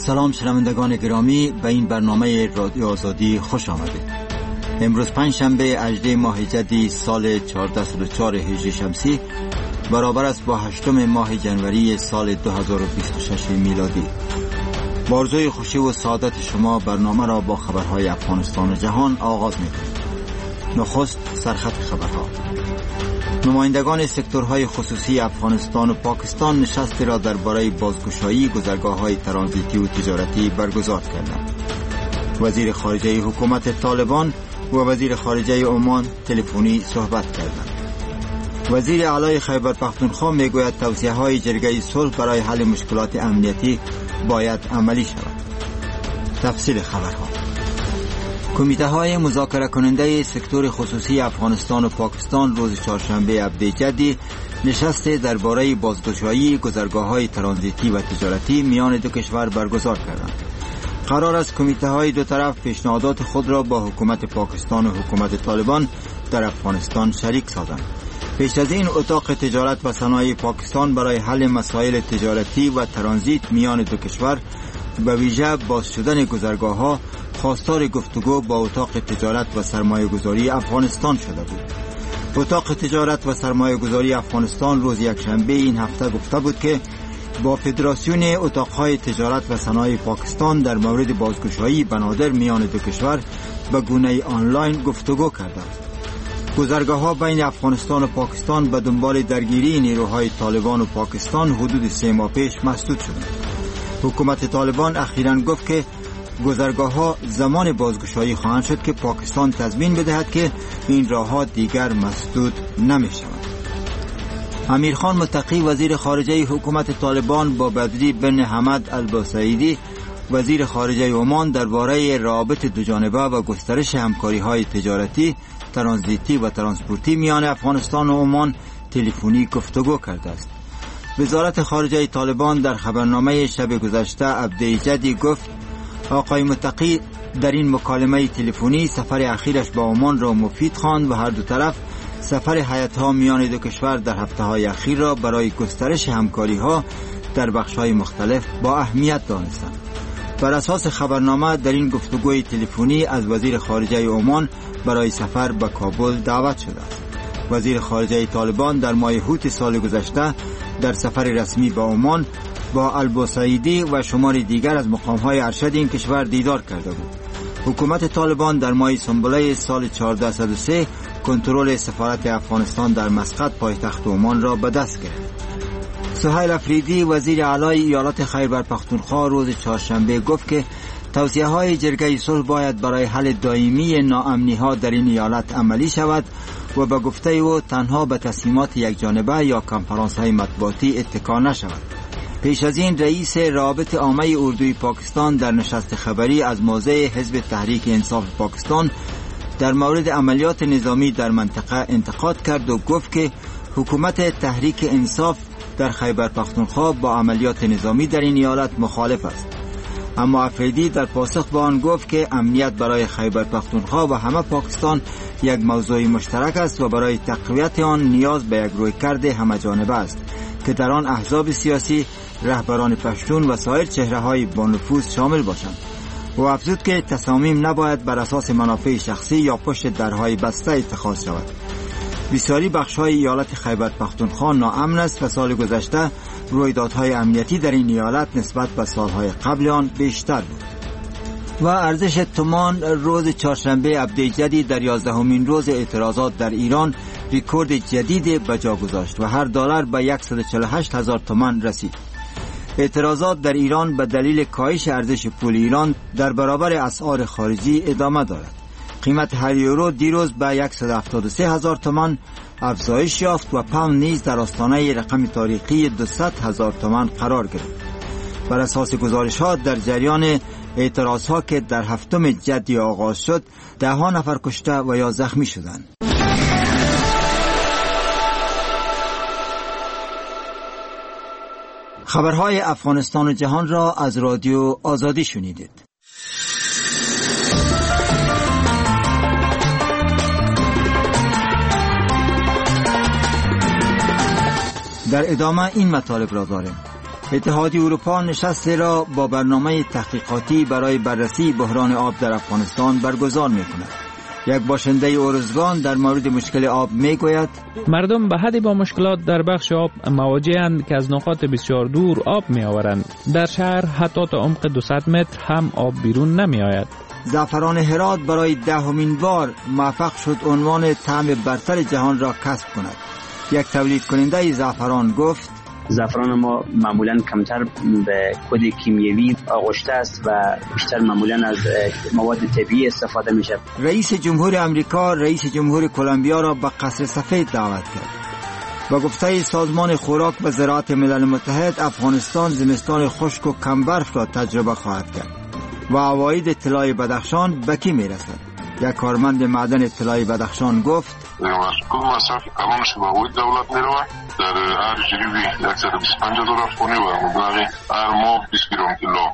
سلام شنوندگان گرامی، به این برنامه رادیو آزادی خوش آمدید. امروز پنجشنبه 18 ماه جدی سال 1404 هجری شمسی برابر است با 8 ماه جنوری سال 2026 میلادی. با آرزوی خوشی و سعادت شما برنامه را با خبرهای افغانستان و جهان آغاز می‌کنیم. نخست سرخط خبرها. نمایندگان سکتورهای خصوصی افغانستان و پاکستان نشستی را درباره بازگشایی گذرگاه‌های ترانزیتی و تجارتی برگزار کردند. وزیر خارجه حکومت طالبان و وزیر خارجه عمان تلفنی صحبت کردند. وزیر اعلی خیبر پختونخوا میگوید توصیه‌های جرگه صلح برای حل مشکلات امنیتی باید عملی شود. تفصیل خبرها. کمیته های مذاکره کننده سکتور خصوصی افغانستان و پاکستان روز چهارشنبه هفته جدی نشست درباره بازگشایی گذرگاه‌های ترانزیتی و تجارتی میان دو کشور برگزار کردند. قرار است کمیته های دو طرف پیشنهادات خود را با حکومت پاکستان و حکومت طالبان در افغانستان شریک سازند. پیش از این اتاق تجارت و صنایع پاکستان برای حل مسائل تجارتی و ترانزیت میان دو کشور به ویژه باز شدن گذرگاه‌ها خواستار گفتگو با اتاق تجارت و سرمایه‌گذاری افغانستان شده بود. اتاق تجارت و سرمایه‌گذاری افغانستان روز یکشنبه این هفته گفته بود که با فدراسیون اتاق‌های تجارت و صنایع پاکستان در مورد بازگشایی بنادر میان دو کشور به گونه آنلاین گفتگو کرده است. گذرگاه‌ها بین افغانستان و پاکستان به دنبال درگیری نیروهای طالبان و پاکستان حدود 3 ماه پیش مسدود شدند. حکومت طالبان اخیراً گفت که گذرگاه‌ها زمان بازگشایی خواهند شد که پاکستان تضمین بدهد که این راه‌ها دیگر مسدود نمی‌شوند. امیرخان متقی وزیر خارجه حکومت طالبان با بدری بن حمد البوسعیدی وزیر خارجه عمان درباره روابط دوجانبه و گسترش همکاری‌های تجارتی، ترانزیتی و ترانسپورتی میان افغانستان و عمان تلفنی گفتگو کرده است. وزارت خارجه طالبان در خبرنامه شب گذشته هفته جدی گفت آقای متقی در این مکالمه تلفنی سفر اخیرش با عمان را مفید خواند و هر دو طرف سفر هیئت‌ها میان دو کشور در هفته‌های اخیر را برای گسترش همکاری‌ها در بخش‌های مختلف با اهمیت دانستند. بر اساس خبرنامه در این گفتگوی تلفنی از وزیر خارجه عمان برای سفر به کابل دعوت شده است. وزیر خارجه طالبان در ماه اوت سال گذشته در سفر رسمی به عمان با البوسعیدی و شمار دیگر از مقام‌های ارشد این کشور دیدار کرده بود. حکومت طالبان در ماه سنبله سال 1403 کنترل سفارت افغانستان در مسقط پایتخت عمان را به دست گرفت. سهیل افریدی وزیر اعلی ایالات خیبر پختونخوا روز چهارشنبه گفت که توصیه‌های جرگه صلح باید برای حل دائمی ناامنی‌ها در این ایالت عملی شود و به گفته او تنها به تصمیمات یکجانبه یا کنفرانس‌های مطبوعاتی اتکا نشود. پیش از این رئیس رابطه عامه اردوی پاکستان در نشست خبری از موضع حزب تحریک انصاف پاکستان در مورد عملیات نظامی در منطقه انتقاد کرد و گفت که حکومت تحریک انصاف در خیبر پختونخوا با عملیات نظامی در این ایالت مخالف است. اما افریدی در پاسخ به آن گفت که امنیت برای خیبر پختونخوا و همه پاکستان یک موضوع مشترک است و برای تقویت آن نیاز به یک رویکرد همه‌جانبه است که در آن احزاب سیاسی، رهبران پشتون و سایر چهره‌های با نفوذ شامل باشند. و افزود که تصامیم نباید بر اساس منافع شخصی یا پشت درهای بسته اتخاذ شود. بسیاری بخش‌های ایالت خیبر پختونخوا ناامن است و سال گذشته رویدادهای امنیتی در این ایالت نسبت به سالهای قبل آن بیشتر بود. و ارزش تومان روز چهارشنبه هفته جدید در 11مین روز اعتراضات در ایران رکورد جدید به جا گذاشت و هر دلار به 148,000 تومان رسید. اعتراضات در ایران به دلیل کاهش ارزش پول ایران در برابر اسعار خارجی ادامه دارد. قیمت هر یورو دیروز به 173,000 تومان افزایش یافت و پوند نیز در آستانه رقم تاریخی 200,000 تومان قرار گرفت. بر اساس گزارش‌ها در جریان اعتراضها که در هفتم جدی آغاز شد 10 نفر کشته و یا زخمی شدند. خبرهای افغانستان و جهان را از رادیو آزادی شنیدید. در ادامه این مطالب را داریم. اتحادیه اروپا نشستی را با برنامه تحقیقاتی برای بررسی بحران آب در افغانستان برگزار می‌کند. یک باشنده اورزگان در مورد مشکل آب میگوید: مردم به حدی با مشکلات در بخش آب مواجه‌اند که از نقاط بسیار دور آب می‌آورند. در شهر حتی تا عمق 200 متر هم آب بیرون نمی‌آید. زعفران هرات برای 10مین بار موفق شد عنوان طعم برتر جهان را کسب کند. یک تولید کننده زعفران گفت: زعفران ما معمولاً کمتر به کد کیمیایی آغشته است و بیشتر معمولاً از مواد طبیعی استفاده میشه. رئیس جمهور امریکا رئیس جمهور کلمبیا را به قصر سفید دعوت کرد. با گفته سازمان خوراک و زراعت ملل متحد، افغانستان زمستان خشک و کم برف را تجربه خواهد کرد و عواید طلای بدخشان به کی میرسد؟ یک کارمند معدن طلای بدخشان گفت: کل مصرف کلانش به عواید دولت میروه. در هر جریبی 125 دلار خونی و مبلغ هر ماه 20 گرم طلا.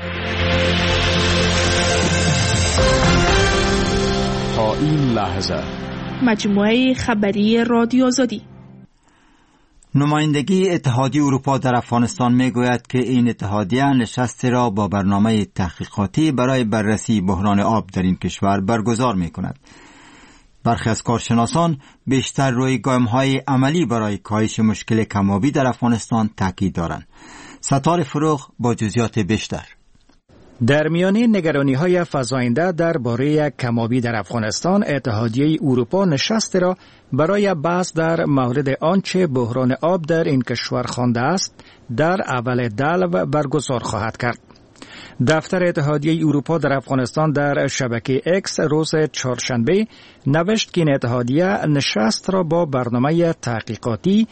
تا این لحظه مجموعه خبری رادیو آزادی. نمایندگی اتحادیه اروپا در افغانستان میگوید که این اتحادیه نشستی را با برنامه تحقیقاتی برای بررسی بحران آب در این کشور برگزار میکند. برخی از کارشناسان بیشتر روی گام‌های عملی برای کاهش مشکل کم‌آبی در افغانستان تاکید دارند. ستار فروغ با جزئیات بیشتر. در میان نگرانی‌های فزاینده درباره کم‌آبی در افغانستان، اتحادیه اروپا نشستی را برای بحث در مورد آنچه بحران آب در این کشور خوانده است در اول دلو برگزار خواهد کرد. دفتر اتحادیه اروپا در افغانستان در شبکه اکس روز چهارشنبه نوشت که این اتحادیه نشست را با برنامه تحقیقاتی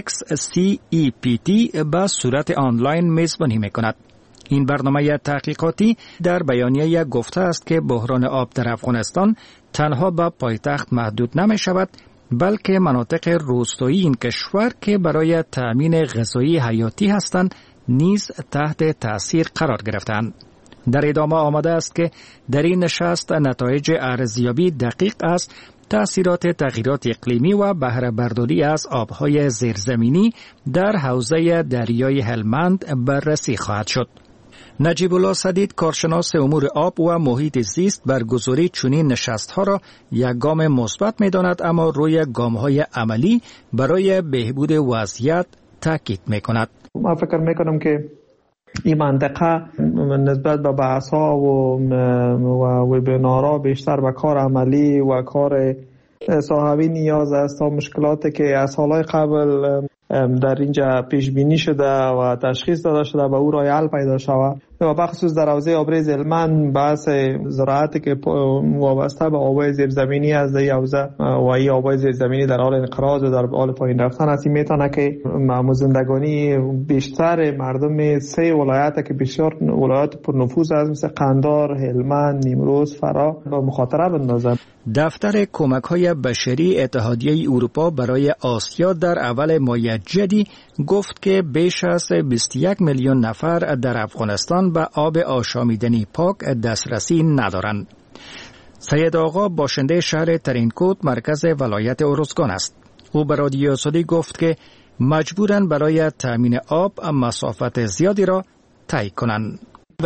XCEPT به صورت آنلاین میزبانی می‌کند. این برنامه تحقیقاتی در بیانیه گفته است که بحران آب در افغانستان تنها به پایتخت محدود نمی شود، بلکه مناطق روستایی این کشور که برای تأمین غذایی حیاتی هستند نیز تحت تأثیر قرار گرفتند. در ادامه آمده است که در این نشست نتایج ارزیابی دقیق از تأثیرات تغییرات اقلیمی و بهره برداری از آبهای زیرزمینی در حوزه دریای هلمند بررسی خواهد شد. نجیب الله سدید، کارشناس امور آب و محیط زیست، برگزاری چنین نشست‌ها را یک گام مثبت می‌داند، اما روی گام‌های عملی برای بهبود وضعیت تاکید می‌کند. من فکر می‌کنم که این منطقه نسبت به بحث‌ها و وبینارها بیشتر به کار عملی و کار صاحبی نیاز است تا مشکلاتی که از سالهای قبل در اینجا پیش بینی شده و تشخیص داده شده به او راه حل پیدا شود. و بخصوص در حوزه آبریز هلمند بحث زراعتی که وابسته به آبهای زیرزمینی از این حوزه و این آبهای زیرزمینی در حال انقراض و در حال پایین رفتن است، میتونه که زندگانی بیشتر مردم سه ولایت که بسیار ولایت پرنفوذ است مثل قندهار، هلمند، نیمروز، فرا به مخاطره بندازند. دفتر کمک‌های بشری اتحادیه اروپا برای آسیا در اول ماه جدی گفت که بیش از 21 میلیون نفر در افغانستان به آب آشامیدنی پاک دسترسی ندارند. سید آقا باشنده شهر ترینکوت مرکز ولایت اورزگان است. او به رادیو آزادی گفت که مجبورن برای تامین آب مسافت زیادی را طی کنند.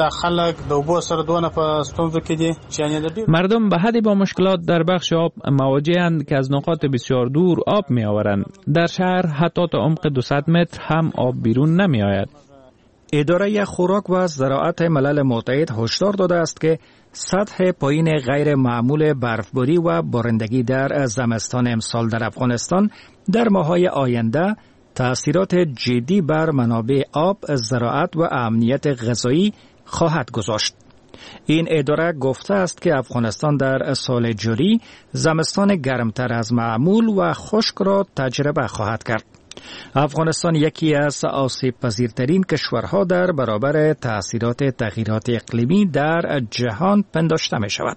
مردم به حدی با مشکلات در بخش آب مواجه‌اند که از نقاط بسیار دور آب می آورند. در شهر حتی تا عمق 200 متر هم آب بیرون نمی آید. اداره خوراک و زراعت ملل متحد هشدار داده است که سطح پایین غیر معمول برفباری و بارندگی در زمستان امسال در افغانستان در ماه‌های آینده تأثیرات جدی بر منابع آب، زراعت و امنیت غذایی خواهد گذاشت. این اداره گفته است که افغانستان در سال جاری زمستان گرمتر از معمول و خشک را تجربه خواهد کرد. افغانستان یکی از آسیب پذیرترین کشورها در برابر تأثیرات تغییرات اقلیمی در جهان پنداشته می شود.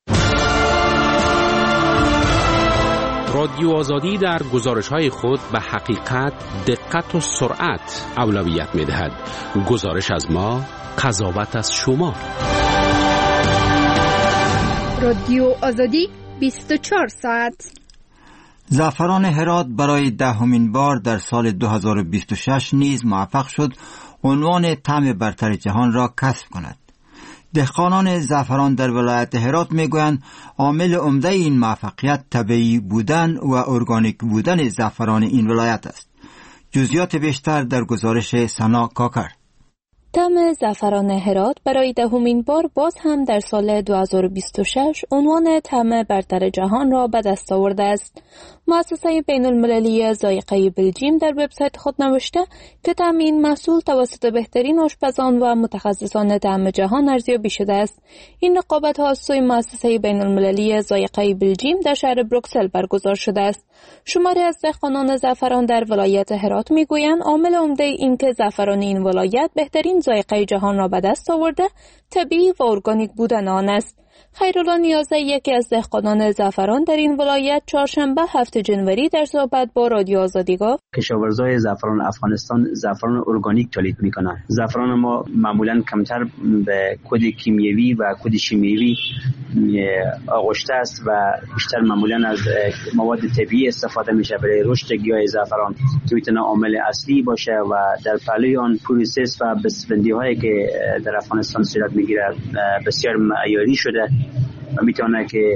رادیو آزادی در گزارش‌های خود به حقیقت، دقت و سرعت اولویت می‌دهد. گزارش از ما، قضاوت از شما. رادیو آزادی 24 ساعت. زعفران هرات برای 10مین بار در سال 2026 نیز موفق شد عنوان طعم برتر جهان را کسب کند. دهقانان زعفران در ولایت هرات میگویند عامل عمده این موفقیت طبیعی بودن و ارگانیک بودن زعفران این ولایت است. جزئیات بیشتر در گزارش سنا کاکر. طعم زعفران هرات برای دهمین بار باز هم در سال 2026 عنوان طعم برتر جهان را به دست آورده است. مؤسسه بین المللی ذائقه بلژیم در وبسایت خود نوشته که طعم این محصول توسط بهترین آشپزان و متخصصان طعم جهان ارزیابی شده است. این رقابت ها از سوی مؤسسه بین المللی ذائقه بلژیم در شهر بروکسل برگزار شده است. شماری از دهقانان زعفران در ولایت هرات میگویند عامل عمده این که زعفران این ولایت بهترین ذائقه جهان را به دست آورده طبیعی و ارگانیک بودن آن است. خیرالله نیازه، یکی از دهقانان زعفران در این ولایت، چهارشنبه 7 جنوری در صحبت با رادیو آزادی گفت کشاورزای زعفران افغانستان زعفران ارگانیک تولید میکنند. زعفران ما معمولا کمتر به کد کیمیایی و کد شیمیایی آغشته است و بیشتر معمولا از مواد طبیعی استفاده میشه برای رشد گیاه زعفران که میتونه عامل اصلی باشه و در پهلوی آن پروسس و بسفندی هایی که در افغانستان صورت میگیره بسیار معیاری شده و میتونه که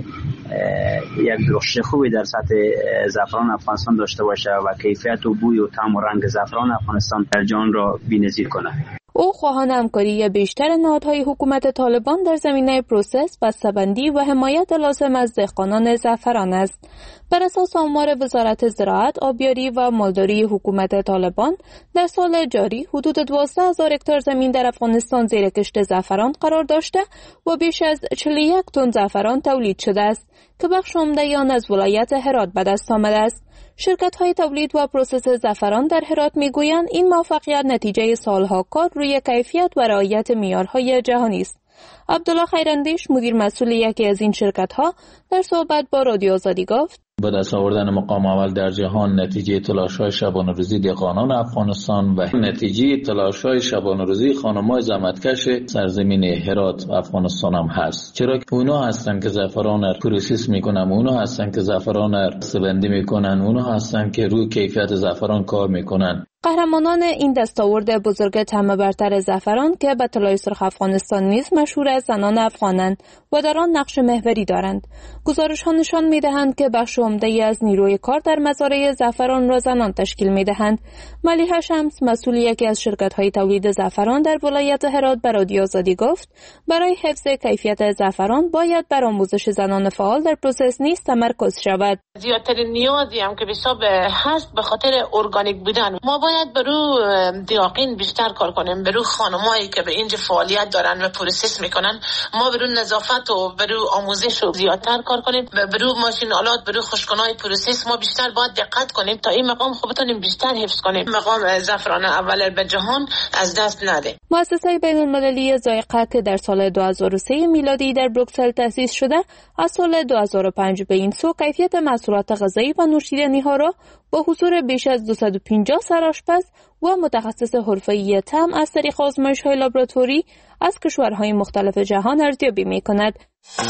یک رشد خوبی در سطح زعفران افغانستان داشته باشه و کیفیت و بوی و طعم و رنگ زعفران افغانستان در جهان را بی‌نظیر کنه. او خواهان همکاری بیشتر نهادهای حکومت طالبان در زمینه پروسس، بسته‌بندی و حمایت لازم از دهقانان زعفران است. بر اساس آمار وزارت زراعت، آبیاری و مالداری حکومت طالبان، در سال جاری حدود 12,000 هکتار زمین در افغانستان زیر کشت زعفران قرار داشته و بیش از 41 تن زعفران تولید شده است که بخش عمده آن از ولایت هرات به دست آمده است. شرکت‌های تولید و پروسس زعفران در هرات می‌گویند این موفقیت نتیجه سالها کار روی کیفیت و رعایت معیارهای جهانی است. عبدالله خیراندیش، مدیر مسئول یکی از این شرکت‌ها، در صحبت با رادیو آزادی گفت به دست آوردن مقام اول در جهان نتیجه تلاش‌های شبانه روزی دهقانان افغانستان و نتیجه تلاش‌های شبانه روزی خانم‌های زحمتکش سرزمین هرات و افغانستان هم هست. چرا که اونا هستن که زعفران را پروسس میکنن، اونا هستن که زعفران را بسته‌بندی میکنن، اونا هستن که روی کیفیت زعفران کار میکنن. قهرمانان این دستاورد بزرگ طعم برتر زعفران که به طلای سرخ افغانستان نیز مشهور از زنان افغانند و در آن نقش محوری دارند. گزارش‌ها نشان می‌دهند که بخش عمده‌ای از نیروی کار در مزارع زعفران را زنان تشکیل می‌دهند. ملیحه شمس، مسئول یکی از شرکت‌های تولید زعفران در ولایت هرات، به رادیو آزادی گفت برای حفظ کیفیت زعفران باید بر آموزش زنان فعال در پروسس نیز تمرکز شود. زیادترین نیازی هم که حساب هست به خاطر ارگانیک بودن. ما باید برو دیاقین بیشتر کار کنیم، برو خانمایی که به اینجا فعالیت دارن و پروسس میکنن، ما برو نظافت و برو آموزش رو زیادتر کار کنیم، برو ماشین آلات، برو خشک‌کنای پروسس ما بیشتر باید دقت کنیم تا این مقام خوب بتونیم بیشتر حفظ کنیم، مقام زعفران اول به جهان از دست نده. مؤسسه بین المللی ذائقه که در سال 2003 میلادی در بروکسل تأسیس شده، از سال 2005 به این سو کیفیت محصولات غذایی و نوشیدنی ها را با حضور بیش از 250 سرآشپز و متخصص حرفه‌ای طعم از طریق آزمایش‌های لابراتوری از کشورهای مختلف جهان ارزیابی می‌کند.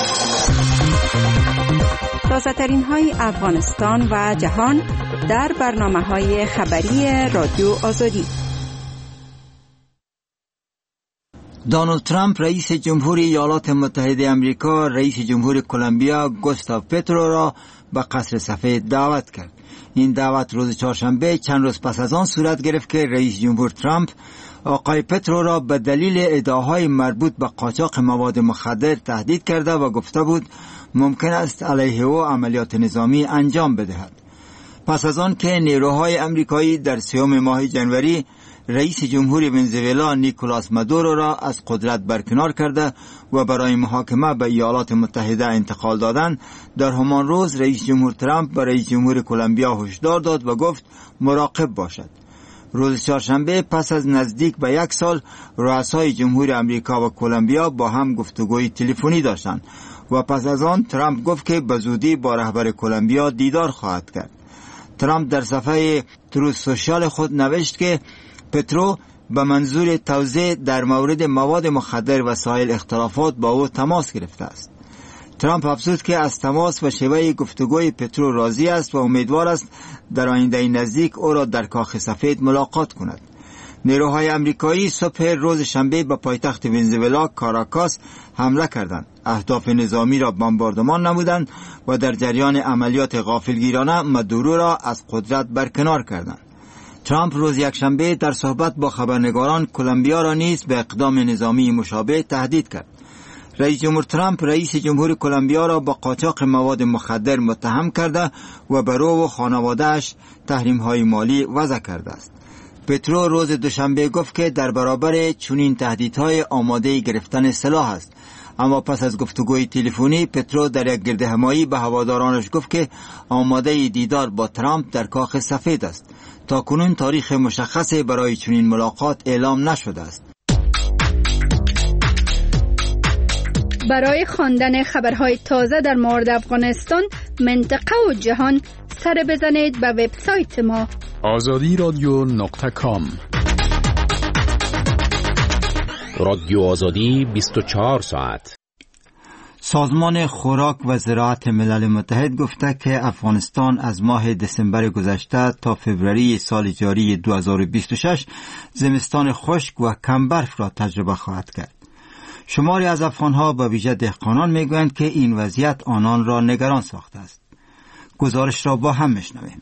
تازه‌ترین های افغانستان و جهان در برنامه‌های خبری رادیو آزادی. دونالد ترامپ رئیس جمهوری ایالات متحده آمریکا رئیس جمهور کلمبیا گوستاو پترو را به قصر سفید دعوت کرد. این دعوت روز چهارشنبه چند روز پس از آن صورت گرفت که رئیس جمهور ترامپ آقای پترو را به دلیل ادعاهای مربوط به قاچاق مواد مخدر تهدید کرده و گفته بود ممکن است علیه او عملیات نظامی انجام بدهد. پس از آن که نیروهای آمریکایی در 3 ماه جنوری رئیس جمهور ونزوئلا نیکولاس مادورو را از قدرت برکنار کرده و برای محاکمه به ایالات متحده انتقال دادند، در همان روز رئیس جمهور ترامپ به رئیس جمهور کلمبیا هشدار داد و گفت مراقب باشد. روز چهارشنبه پس از نزدیک به 1 سال رؤسای جمهور آمریکا و کلمبیا با هم گفتگوی تلفنی داشتند و پس از آن ترامپ گفت که به زودی با رهبر کلمبیا دیدار خواهد کرد. ترامپ در صفحه تروث سوشال خود نوشت که پترو به منظور توضیح در مورد مواد مخدر و سایر اختلافات با او تماس گرفته است. ترامپ افزود که از تماس و شیوه گفتگوی پترو راضی است و امیدوار است در آینده نزدیک او را در کاخ سفید ملاقات کند. نیروهای امریکایی صبح روز شنبه به پایتخت ونزوئلا کاراکاس حمله کردند. اهداف نظامی را بمباردمان نمودند و در جریان عملیات غافلگیرانه مادورو را از قدرت برکنار کردند. ترامپ روز یکشنبه در صحبت با خبرنگاران کلمبیا را نیز به اقدام نظامی مشابه تهدید کرد. رئیس جمهور ترامپ رئیس جمهور کلمبیا را با قاچاق مواد مخدر متهم کرده و بر او و خانواده‌اش تحریم‌های مالی وضع کرده است. پترو روز دوشنبه گفت که در برابر چنین تهدیدهای آماده گرفتن سلاح است. اما پس از گفتگوی تلفنی پترو در یک گردهمایی به هوادارانش گفت که آماده دیدار با ترامپ در کاخ سفید است. تا کنون تاریخ مشخصی برای چنین ملاقات اعلام نشده است. برای خواندن خبرهای تازه در مورد افغانستان، منطقه و جهان، سر بزنید به وبسایت ما azadiradyo.com. رادیو آزادی 24 ساعت. سازمان خوراک و زراعت ملل متحد گفته که افغانستان از ماه دسامبر گذشته تا فوریه سال جاری 2026 زمستان خشک و کم برف را تجربه خواهد کرد. شماری از افغانها به ویژه دهقانان میگویند که این وضعیت آنان را نگران ساخته است. گزارش را با هم میشنویم.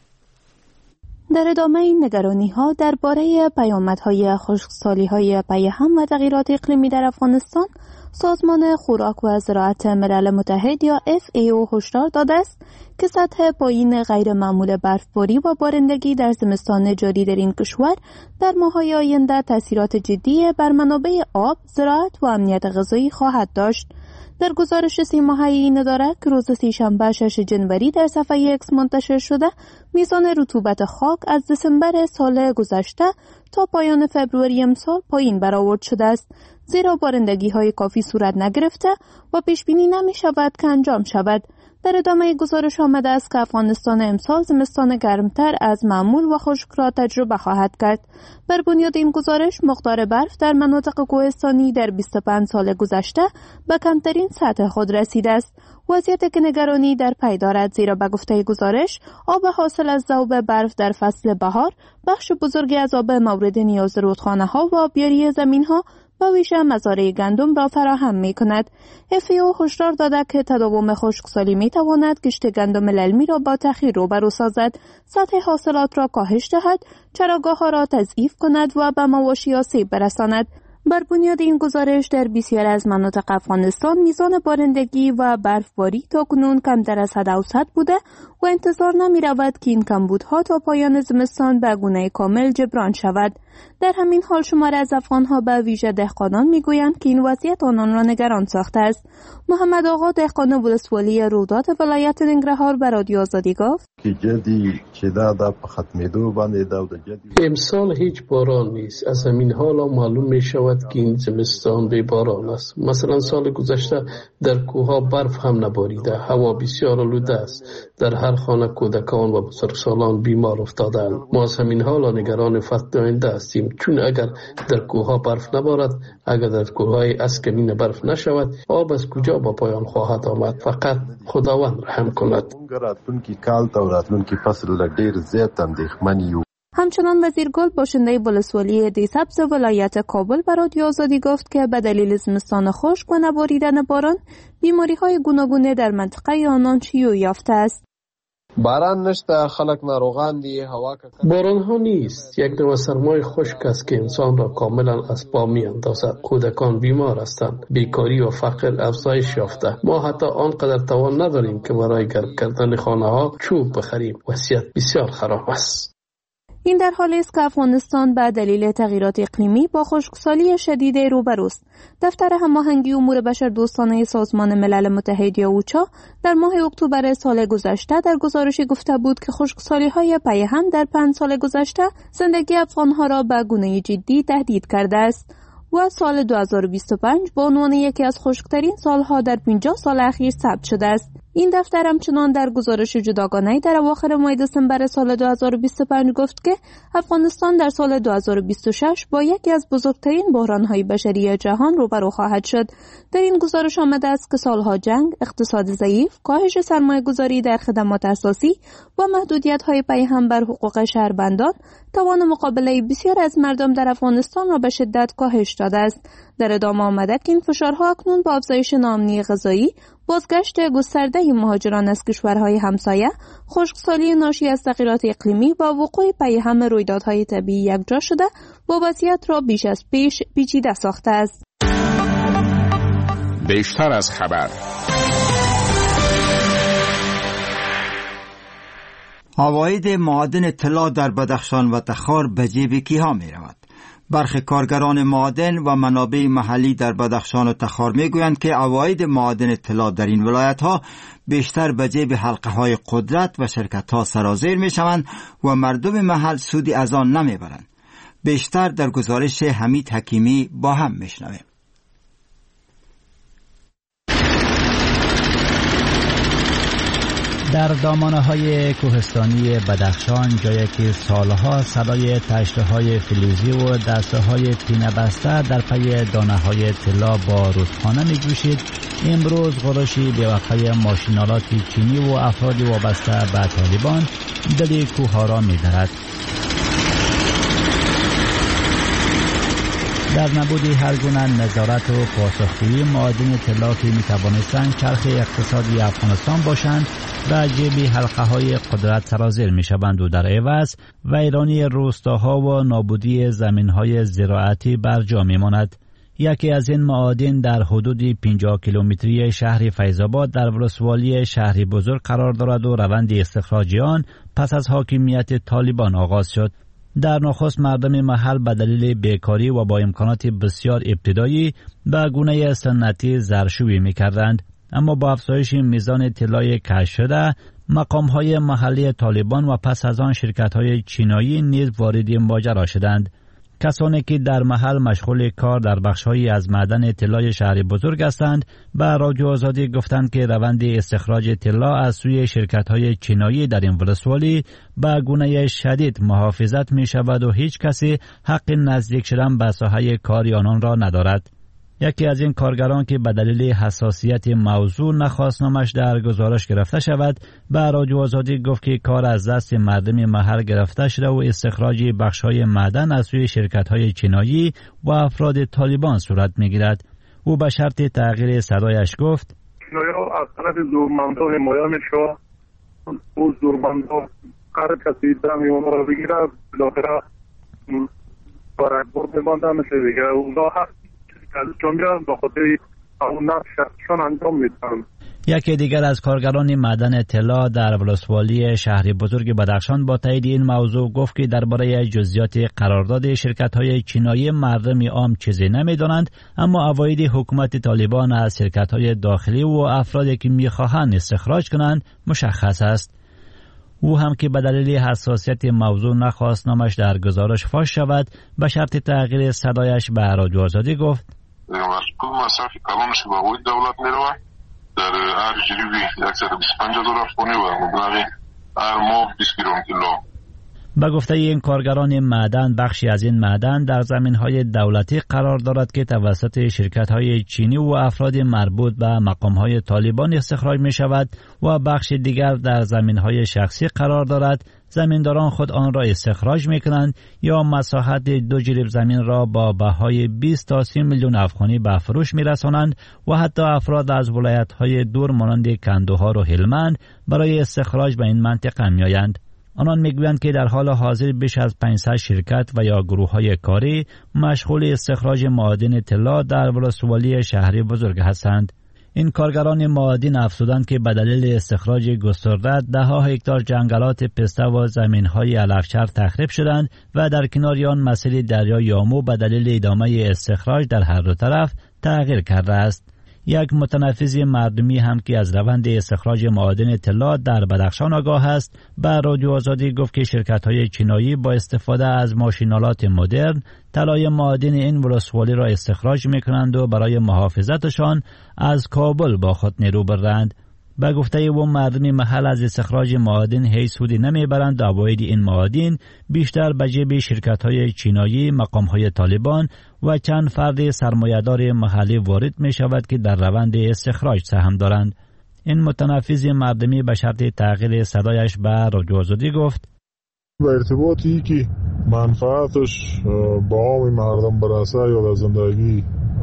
در ادامه این نگرانی‌ها درباره پیامدهای خشکسالی‌های پیهم و تغییرات اقلیمی در افغانستان، سازمان خوراک و زراعت ملل متحد یا FAO هشدار داده است که سطح پایین غیر معمول برفباری و بارندگی در زمستان جاری در این کشور در ماه‌های آینده تأثیرات جدی بر منابع آب، زراعت و امنیت غذایی خواهد داشت. در گزارش 3 ماهه این اداره که روز سه‌شنبه 6 جنوری در صفحه ایکس منتشر شده، میزان رطوبت خاک از دسامبر سال گذشته تا پایان فوریه امسال پایین برآورد شده است، زیرا بارندگی‌های کافی صورت نگرفته و پیش بینی نمی‌شود که انجام شود. در ادامه گزارش آمده است که افغانستان امسال زمستان گرمتر از معمول و خشک را تجربه خواهد کرد. بر بنیاد این گزارش مقدار برف در مناطق کوهستانی در 25 سال گذشته به کمترین سطح خود رسیده است. وضعیت که نگرانی در پی دارد، زیرا به گفته گزارش آب حاصل از ذوب برف در فصل بهار بخش بزرگی از آب مورد نیاز رودخانه‌ها و آبیاری زمین‌ها و ویژه مزارع گندم را فراهم می‌کند. FAO هشدار داده که تداوم خشکسالی می‌تواند کشت گندم للمی را با تأخیر روبرو سازد، سطح حاصلات را کاهش دهد، چراگاه‌ها را تضعیف کند و به مواشی آسیب برساند. بر بنیاد این گزارش در بسیاری از مناطق افغانستان میزان بارندگی و برفباری تاکنون کمتر از حد اوسط بوده و انتظار نمی رود که این کمبودها تا پایان زمستان به گونه کامل جبران شود. در همین حال شماری از افغانها به ویژه دهقانان میگویند که این وضعیت آنان را نگران ساخته است. محمد آقا دهقان ولسوالی رودات ولایت ننگرهار به رادیو آزادی گفت امسال هیچ باران نیست. از همین حال معلوم می شود که این زمستان بی باران است. مثلا سال گذشته در کوهها برف هم نباریده، هوا بسیار آلوده است. در هر خانه کودکان و بزرگسالان بیمار افتادند. ما از همین حال نگران فصل آینده هستیم، چون اگر در کوهها برف نبارد، اگر در کوههای اسکمین برف نشود، آب از کجا با پایان خواهد آمد؟ فقط خداوند رحم کند. همچنان وزیرگل باشنده ولسوالی دیسبز ولایت کابل به رادیو آزادی گفت که به دلیل زمستان خشک و نباریدن باران بیماری‌های گوناگون در منطقه آنان شیوع یافته است. باران نشته، خلق ناروغان دی، هوا باران ها نیست. یک نوع سرمای خشک است که انسان را کاملا از پا می‌اندازد. کودکان بیمار هستند، بیکاری و فقر افزایش یافته. ما حتی آنقدر توان نداریم که برای گرم کردن خانه ها چوب بخریم. وضعیت بسیار خراب است. این در حالی است که افغانستان به دلیل تغییرات اقلیمی با خشکسالی شدید روبروست. دفتر هماهنگی امور بشردوستانه سازمان ملل متحد یا اوچا در ماه اکتبر سال گذشته در گزارشی گفته بود که خشکسالی‌های پیهم در 5 سال گذشته زندگی افغان‌ها را به گونه جدی تهدید کرده است و سال 2025 به عنوان یکی از خشکترین سالها در 50 سال اخیر ثبت شده است. این دفتر همچنان در گزارش جداگانه‌ای در اواخر ماه دسامبر سال 2025 گفت که افغانستان در سال 2026 با یکی از بزرگترین بحران‌های بشری جهان روبرو خواهد شد. در این گزارش آمده است که سالها جنگ، اقتصاد ضعیف، کاهش سرمایه‌گذاری در خدمات اساسی و محدودیت‌های پیهم بر حقوق شهروندان توان مقابله بسیار از مردم در افغانستان را به شدت کاهش داده است. در ادامه آمده که این فشارها اکنون با افزایش ناامنی غذایی، بازگشت گسترده مهاجران از کشورهای همسایه، خشکسالی ناشی از تغییرات اقلیمی و وقوع پیهم رویدادهای طبیعی یکجا شده با وضعیت را بیش از پیش پیچیده ساخته است. بیشتر از خبر. عواید معادن طلا در بدخشان و تخار به جیب کیها می رود؟ برخی کارگران معادن و منابع محلی در بدخشان و تخار می گویند که عواید معادن طلا در این ولایت ها بیشتر به جیب حلقه های قدرت و شرکت ها سرازیر می شوند و مردم محل سودی از آن نمی برند. بیشتر در گزارش حمید حکیمی با هم می شنویم. در دامانه‌های کوهستانی بدخشان، جایی که سالها صدای تشته‌های فلزی و دسته‌های پینه بسته در پی دانه‌های طلا با رودخانه می‌جوشید، امروز غرشی بی‌وقفه ماشین‌آلات چینی و افراد وابسته به طالبان دل کوه‌ها را می‌درد. در نبود هر گونه نظارت و پاسخگویی، معادن طلا که می‌توانستند چرخ اقتصادی افغانستان باشند و جیب حلقه‌های قدرت سرازیر می‌شوند و در عوض ویرانی روستاها و نابودی زمین‌های زراعتی بر جا می‌ماند. یکی از این معادن در حدود 50 کیلومتری شهر فیض‌آباد در ولسوالی شهری بزرگ قرار دارد و روند استخراج آن پس از حاکمیت طالبان آغاز شد. در نخست مردم محل به دلیل بیکاری و با امکانات بسیار ابتدایی به گونه سنتی زرشویی می‌کردند، اما با افزایش میزان طلای کشف شده، مقام‌های محلی طالبان و پس از آن شرکت‌های چینایی نیز وارد ماجرا شدند. کسانی که در محل مشغول کار در بخش‌هایی از معدن طلای شهر بزرگ هستند به رادیو آزادی گفتند که روند استخراج طلا از سوی شرکت‌های چینایی در این ولسوالی به گونه شدید محافظت می‌شود و هیچ کسی حق نزدیک شدن به ساحه کار آنان را ندارد. یکی از این کارگران که به دلیل حساسیت موضوع نخواست نامش در گزارش گرفته شود، به رادیو آزادی گفت که کار از دست مردم محل گرفته شده و استخراج بخش‌های معدن از سوی شرکت‌های چینایی و افراد طالبان صورت می‌گیرد. او به شرط تغییر صدایش گفت: چینایی‌ها از طرف زورمندا حمایت می‌شوند. او زورمندا هر کسی دمی اونها را بگیره، بالاخره برای برد مانده میشه دیگه. اونها یکی دیگر از کارگران معدن طلا در ولسوالی شهر بزرگ بدخشان با تایید این موضوع گفت که درباره جزئیات قرارداد شرکت‌های چینایی مردم عام چیزی نمی‌دانند، اما عواید حکومت طالبان از شرکت‌های داخلی و افرادی که می‌خواهند استخراج کنند مشخص است. او هم که به دلیل حساسیت موضوع نخواست نامش در گزارش فاش شود، به شرط تغییر صدایش به رادیو آزادی گفت: مصرف کلانش به عواید دولت میروه. در هر جریبی 125 دلار افغانی و مبلغ هر ماه 20 گرم طلا. به گفته این کارگران معدن، بخشی از این معدن در زمین‌های دولتی قرار دارد که توسط شرکت‌های چینی و افراد مربوط به مقام‌های طالبان استخراج می‌شود و بخش دیگر در زمین‌های شخصی قرار دارد. زمینداران خود آن را استخراج می‌کنند یا مساحت 2 جریب زمین را با بهای 20 تا 30 میلیون افغانی به فروش می‌رسانند و حتی افراد از ولایت‌های دور مانند کندوها و هلمند برای استخراج به این منطقه می‌آیند. آنان میگویند که در حال حاضر بیش از 500 شرکت و یا گروه‌های کاری مشغول استخراج معادن طلا در ولسوالی شهری بزرگ هستند. این کارگران معادن افزودند که به دلیل استخراج گسترده ده‌ها هکتار جنگلات پسته و زمین‌های علفچر تخریب شدند و در کنار آن مسیر دریای یامو به دلیل ادامه استخراج در هر دو طرف تغییر کرده است. یک متنفذ مردمی هم که از روند استخراج معادن طلا در بدخشان آگاه است، به رادیو آزادی گفت که شرکت‌های چینایی با استفاده از ماشین‌آلات مدرن طلای معادن این ولسوالی را استخراج می‌کنند و برای محافظتشان از کابل با خود نیرو برند. به گفته او مردم محل از استخراج معادن هیچ سودی نمیبرند. عواید این معادن بیشتر به جیب شرکت‌های چینایی، مقام‌های طالبان و چند فرد سرمایه‌دار محلی وارد می شود که در روند استخراج سهم دارند. این متنفذ مردمی به شرط تغییر صدایش به رادیو آزادی گفت: به ارتباطی که منفعتش با عام مردم برسه یا در زندگی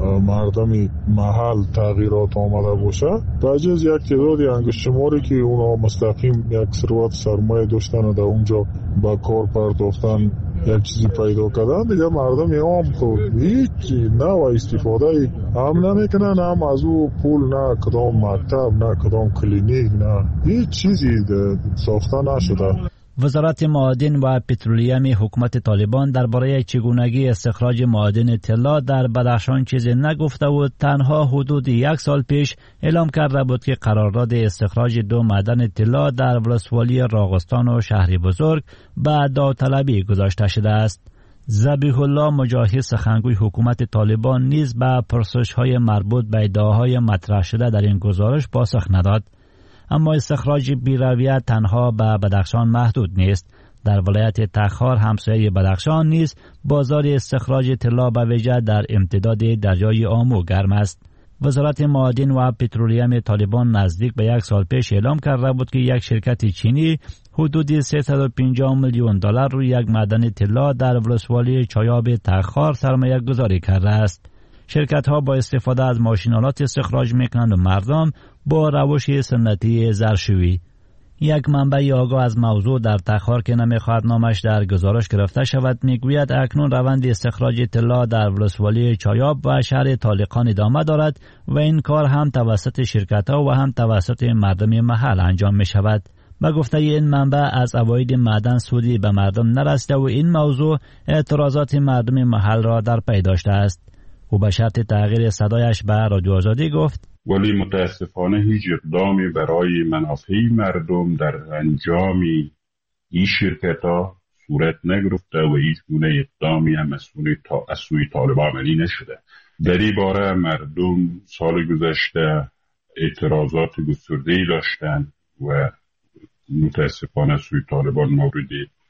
مردمی محل تغییرات آمده باشه، بجز یک تعدادی انگشتشماری که اونا مستقیم یک ثروت سرمایه داشتن و در اونجا با کار پرداختن یک چیزی پیدا کردن، دیگه مردم عام خود هیچ نوع استفاده هم نمیکنن، هم از او پول نه کدام مکتب نه کدام کلینیک نه هیچ چیزی ساخته نشده. وزارت معادن و پترولیوم حکومت طالبان درباره چگونگی استخراج معادن طلا در بدخشان چیزی نگفته و تنها حدود 1 سال پیش اعلام کرده بود که قرارداد استخراج 2 معدن طلا در ولسوالی راغستان و شهر بزرگ به داوطلبی گذاشته شده است. ذبیح الله مجاهد سخنگوی حکومت طالبان نیز به پرسش‌های مربوط به ادعاهای مطرح شده در این گزارش پاسخ نداد. اما استخراج بی‌رویه تنها به بدخشان محدود نیست. در ولایت تخار همسایه بدخشان نیز بازار استخراج طلا به ویژه در امتداد دریای آمو گرم است. وزارت معادن و پترولیوم طالبان نزدیک به 1 سال پیش اعلام کرده بود که یک شرکت چینی حدود 350 میلیون دلار روی یک معدن طلا در ولسوالی چایاب تخار سرمایه گذاری کرده است. شرکت ها با استفاده از ماشینالات استخراج میکنند و مردم با روش سنتی زرشویی. یک منبع آگاه از موضوع در تخار که نمیخواهد نامش در گزارش گرفته شود میگوید اکنون روند استخراج طلا در ولسوالی چایاب و شهر طالقان ادامه دارد و این کار هم توسط شرکت ها و هم توسط مردم محل انجام می شود. به گفته این منبع از عواید معدن سودی به مردم نرسیده و این موضوع اعتراضات مردم محل را در پی داشته است. او به شرط تغییر صدایش به رادیو آزادی گفت: ولی متاسفانه هیچ اقدامی برای منافع مردم در انجام این شرکت‌ها صورت نگرفته و هیچ گونه اقدامی هم از سوی طالبان عملی نشده. در این باره مردم سال گذشته اعتراضات گسترده‌ای داشتند و متاسفانه سوی طالبان مورد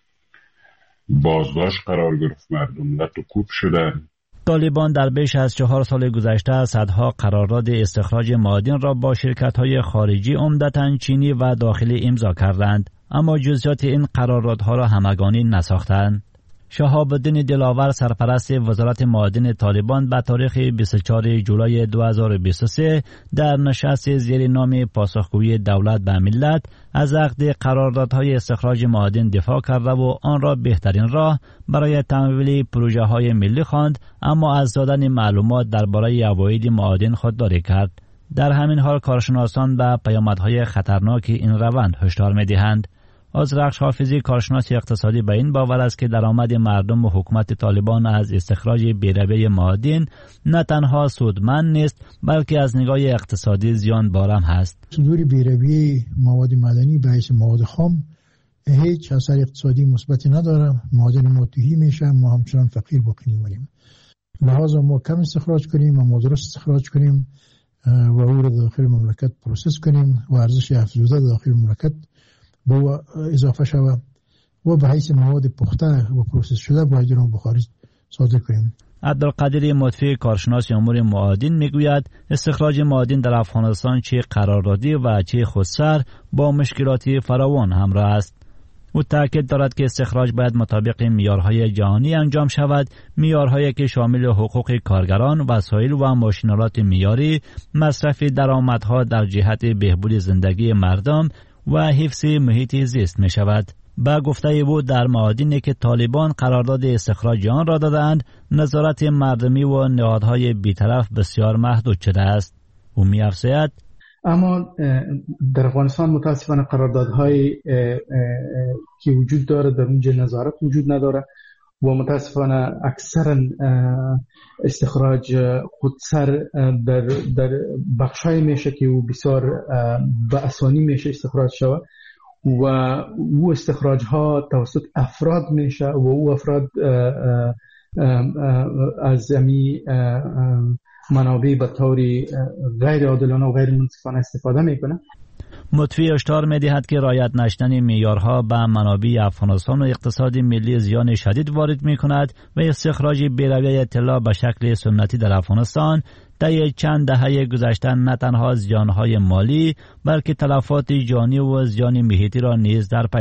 بازداشت قرار گرفت، مردم لط و کوب شدند. طالبان در بیش از 4 سال گذشته صدها قرارداد استخراج معادن را با شرکت‌های خارجی عمدتاً چینی و داخلی امضا کردند، اما جزئیات این قراردادها را همگانی نساختند. شهاب الدین دلاور سرپرست وزارت معادن طالبان به تاریخ 24 جولای 2023 در نشست زیر نام پاسخگویی دولت به ملت از عقد قراردادهای استخراج معادن دفاع کرده و آن را بهترین راه برای تمویل پروژه های ملی خواند، اما از دادن معلومات درباره عواید معادن خودداری کرد. در همین حال کارشناسان به پیامدهای خطرناک این روند هشدار می‌دهند. آذرخش حافظی کارشناس اقتصادی به این باور است که درآمد مردم و حکومت طالبان از استخراج بی‌رویه معادن نه تنها سودمند نیست بلکه از نگاه اقتصادی زیان بارم هست. صدور بی‌رویه مواد معدنی به حیث مواد خام هیچ اثر اقتصادی مثبتی نداره. معادن ما تهی میشه، ما همچنان فقیر باقی میمونیم. لحاظا ما کم استخراج کنیم، ما درست استخراج کنیم و او را داخل مملکت پروسس کنیم و ارزش افزوده داخل مملکت با اضافه شود و به حیث مواد پخته و پروسس شده باید را به خارج صادر کنیم. عبدالقادر مطفی کارشناس امور معادن میگوید استخراج معادن در افغانستان چه قراردادی و چه خودسر با مشکلاتی فراوان همراه است. او تاکید دارد که استخراج باید مطابق معیارهای جهانی انجام شود، معیارهایی که شامل حقوق کارگران، وسایل و ماشینالات معیاری، مصرف درآمدها در جهت بهبود زندگی مردم و حفظ محیط زیست می شود. با گفته او در معادنی که طالبان قرارداد استخراج آن را دادند، نظارت مردمی و نهادهای بیطرف بسیار محدود شده است. او می افزاید: اما در افغانستان متاسفانه قراردادهایی که وجود داره در اونجا نظارت وجود نداره و متاسفانه اکثرا استخراج خودسر در بخشای میشه که او بسیار به آسانی میشه استخراج شود و او استخراج ها توسط افراد میشه و او افراد از امی منابع به طور غیر عادلانه و غیر منصفانه استفاده میکنه. مطفی هشدار می‌دهد که رعایت نشدن معیارها به منابع افغانستان و اقتصاد ملی زیان شدید وارد می‌کند و استخراج بی‌رویه طلا به شکل سنتی در افغانستان در چند دهه گذشته نه تنها زیانهای مالی بلکه تلفات جانی و زیان محیطی را نیز در